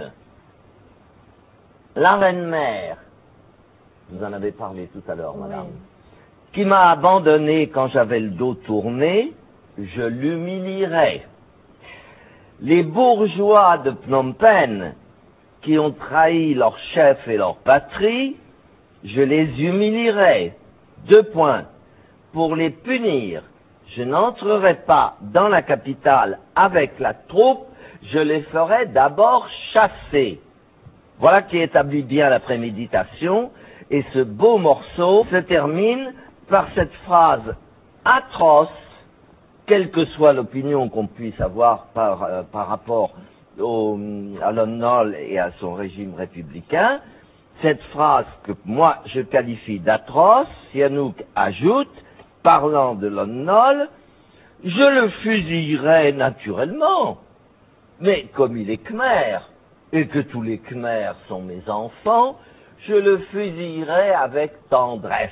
La reine-mère, vous en avez parlé tout à l'heure, madame, qui m'a abandonné quand j'avais le dos tourné, je l'humilierai. Les bourgeois de Phnom Penh qui ont trahi leur chef et leur patrie, je les humilierai. 2 points. Pour les punir, je n'entrerai pas dans la capitale avec la troupe, je les ferai d'abord chasser. Voilà qui établit bien la préméditation, et ce beau morceau se termine par cette phrase atroce, quelle que soit l'opinion qu'on puisse avoir par rapport à Lon Nol et à son régime républicain, cette phrase que moi je qualifie d'atroce, Sihanouk ajoute, parlant de Lon Nol, je le fusillerai naturellement, mais comme il est Khmer, et que tous les Khmers sont mes enfants, je le fusillerai avec tendresse.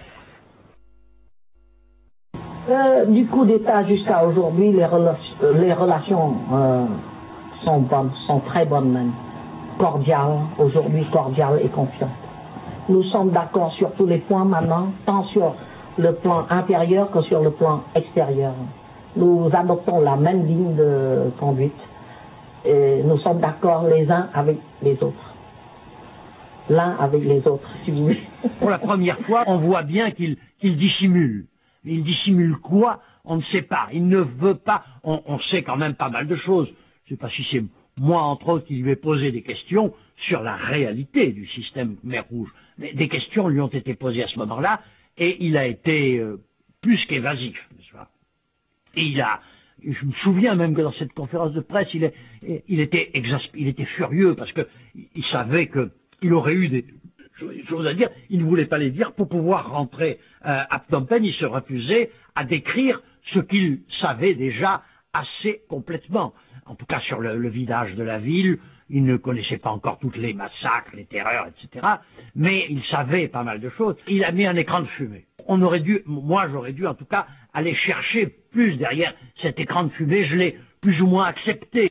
Du coup d'État jusqu'à aujourd'hui, les relations sont bonnes, sont très bonnes même, cordiales, aujourd'hui cordiales et confiantes. Nous sommes d'accord sur tous les points maintenant, tant sur le plan intérieur que sur le plan extérieur. Nous adoptons la même ligne de conduite et nous sommes d'accord les uns avec les autres. L'un avec les autres, si vous voulez. Pour la première fois, on voit bien qu'il dissimule. Il dissimule quoi? On ne sait pas. Il ne veut pas. On sait quand même pas mal de choses. Je ne sais pas si c'est moi, entre autres, qui lui ai posé des questions sur la réalité du système Khmer Rouge. Mais des questions lui ont été posées à ce moment-là, et il a été plus qu'évasif, n'est-ce pas? Et je me souviens même que dans cette conférence de presse, il était furieux parce que il savait qu'il aurait eu des choses à dire. Il ne voulait pas les dire pour pouvoir rentrer à Phnom Penh. Il se refusait à décrire ce qu'il savait déjà assez complètement. En tout cas sur le vidage de la ville, il ne connaissait pas encore tous les massacres, les terreurs, etc. Mais il savait pas mal de choses. Il a mis un écran de fumée. Moi j'aurais dû en tout cas aller chercher plus derrière cet écran de fumée. Je l'ai plus ou moins accepté.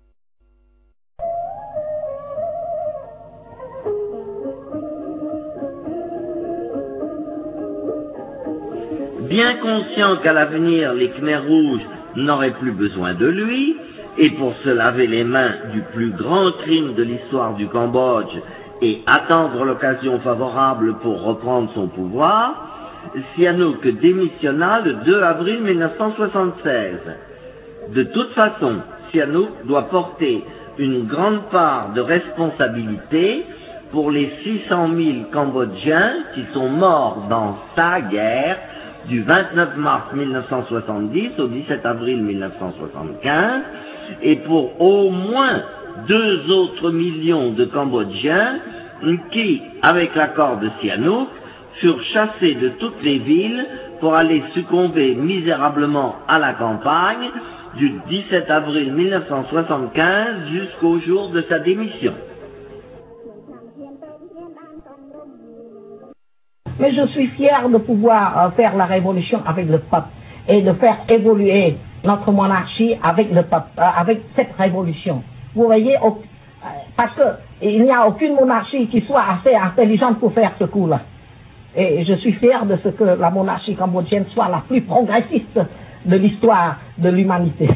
Bien conscient qu'à l'avenir les Khmers rouges n'auraient plus besoin de lui, et pour se laver les mains du plus grand crime de l'histoire du Cambodge et attendre l'occasion favorable pour reprendre son pouvoir, Sihanouk démissionna le 2 avril 1976. De toute façon, Sihanouk doit porter une grande part de responsabilité pour les 600 000 Cambodgiens qui sont morts dans sa guerre du 29 mars 1970 au 17 avril 1975, et pour au moins 2 autres millions de Cambodgiens qui, avec l'accord de Sihanouk, furent chassés de toutes les villes pour aller succomber misérablement à la campagne du 17 avril 1975 jusqu'au jour de sa démission. Mais je suis fier de pouvoir faire la révolution avec le peuple et de faire évoluer notre monarchie avec le peuple, avec cette révolution. Vous voyez, parce qu'il n'y a aucune monarchie qui soit assez intelligente pour faire ce coup-là. Et je suis fier de ce que la monarchie cambodgienne soit la plus progressiste de l'histoire de l'humanité.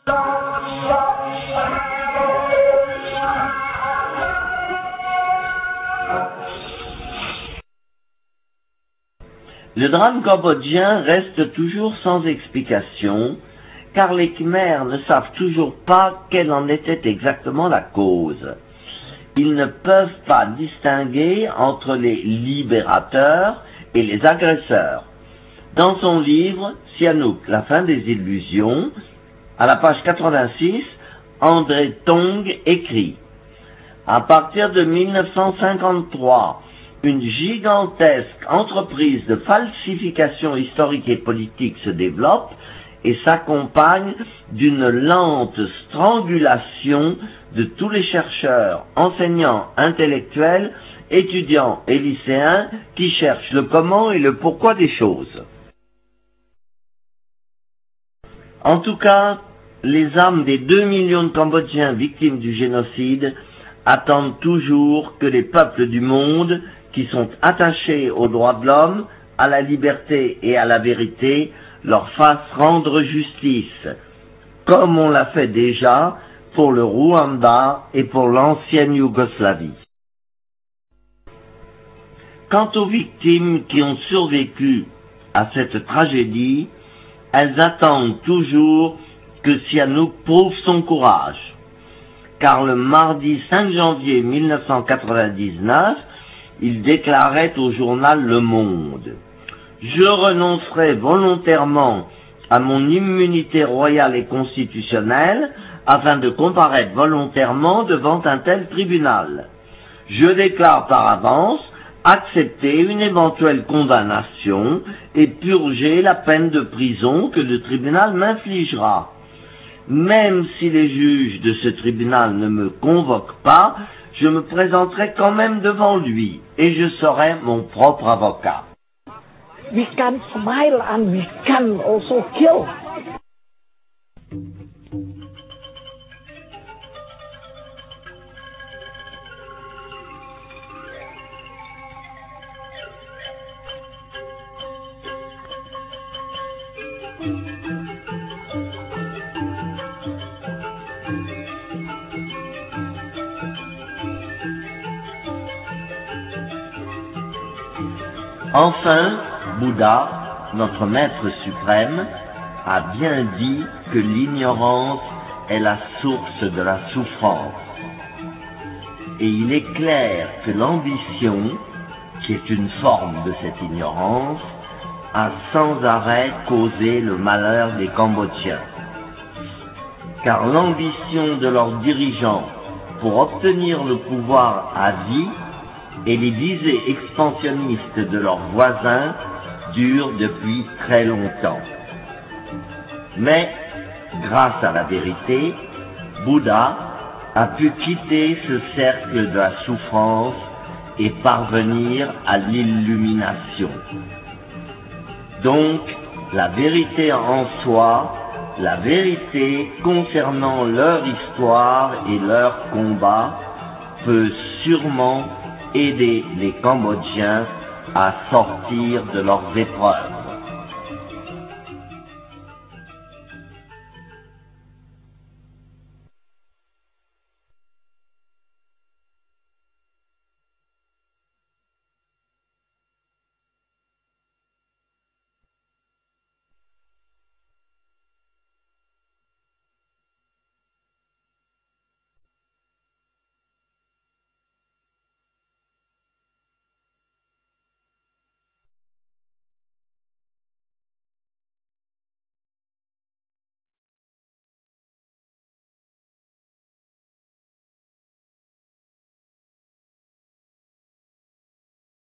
Le drame cambodgien reste toujours sans explication, car les Khmers ne savent toujours pas quelle en était exactement la cause. Ils ne peuvent pas distinguer entre les libérateurs et les agresseurs. Dans son livre « Sihanouk, la fin des illusions », à la page 86, André Tong écrit « À partir de 1953, une gigantesque entreprise de falsification historique et politique se développe et s'accompagne d'une lente strangulation de tous les chercheurs, enseignants, intellectuels, étudiants et lycéens qui cherchent le comment et le pourquoi des choses. » En tout cas, les âmes des 2 millions de Cambodgiens victimes du génocide attendent toujours que les peuples du monde qui sont attachés aux droits de l'homme, à la liberté et à la vérité, leur fassent rendre justice, comme on l'a fait déjà pour le Rwanda et pour l'ancienne Yougoslavie. Quant aux victimes qui ont survécu à cette tragédie, elles attendent toujours que Sihanouk prouve son courage, car le mardi 5 janvier 1999, il déclarait au journal Le Monde « Je renoncerai volontairement à mon immunité royale et constitutionnelle afin de comparaître volontairement devant un tel tribunal. Je déclare par avance accepter une éventuelle condamnation et purger la peine de prison que le tribunal m'infligera. Même si les juges de ce tribunal ne me convoquent pas, je me présenterai quand même devant lui et je serai mon propre avocat. » We can smile and we can also kill. Enfin, Bouddha, notre maître suprême, a bien dit que l'ignorance est la source de la souffrance. Et il est clair que l'ambition, qui est une forme de cette ignorance, a sans arrêt causé le malheur des Cambodgiens. Car l'ambition de leurs dirigeants pour obtenir le pouvoir à vie et les visées expansionnistes de leurs voisins durent depuis très longtemps. Mais, grâce à la vérité, Bouddha a pu quitter ce cercle de la souffrance et parvenir à l'illumination. Donc, la vérité en soi, la vérité concernant leur histoire et leur combat peut sûrement aider les Cambodgiens à sortir de leurs épreuves.